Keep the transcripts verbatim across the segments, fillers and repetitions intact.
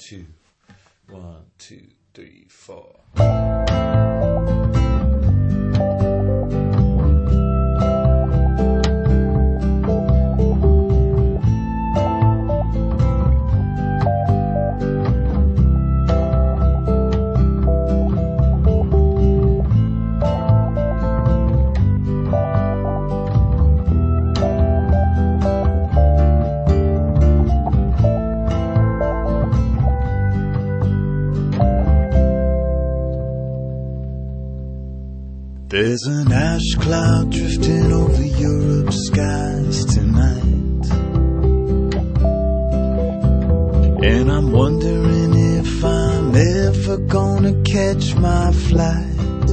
two. One, two, three, four. There's an ash cloud drifting over Europe's skies tonight, and I'm wondering if I'm ever gonna catch my flight.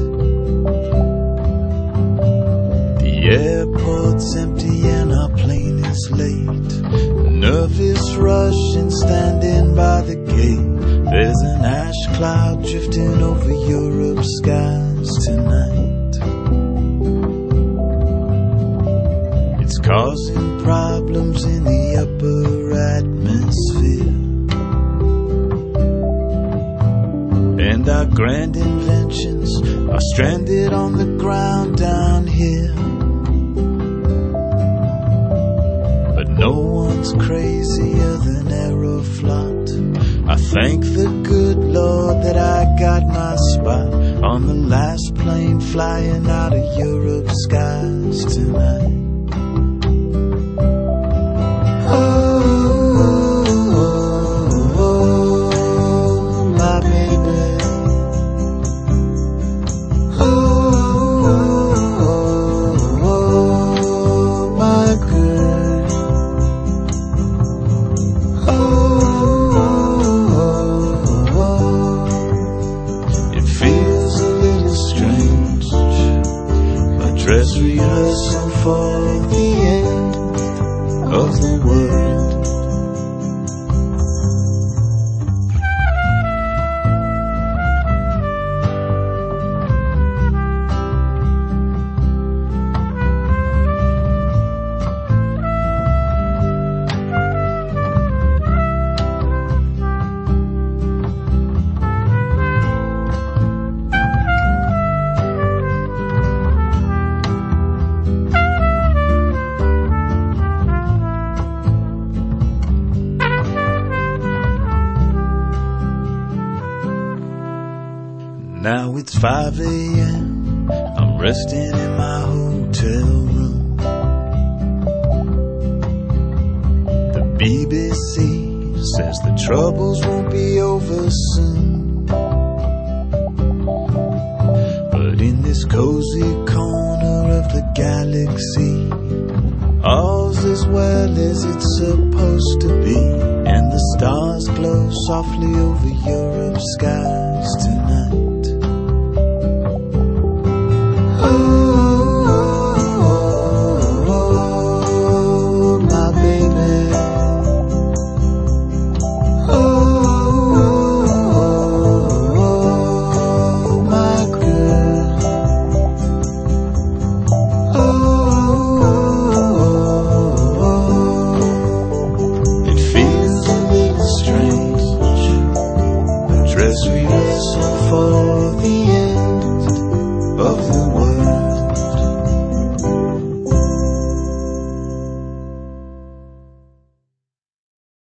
The airport's empty and our plane is late. Nervous rushing, standing by the gate. There's an ash cloud drifting over Europe's skies tonight. Causing problems in the upper atmosphere, and our grand inventions are stranded on the ground down here. But no one's crazier than Aeroflot. I thank the good Lord that I got my spot on the last plane flying out of Europe's skies tonight. Dress rehearsal for the end of the world. Now it's five a.m. I'm resting in my hotel room. The B B C says the troubles won't be over soon. But in this cozy corner of the galaxy, all's as well as it's supposed to be, and the stars glow softly over Europe's skies tonight. Dress rehearsal for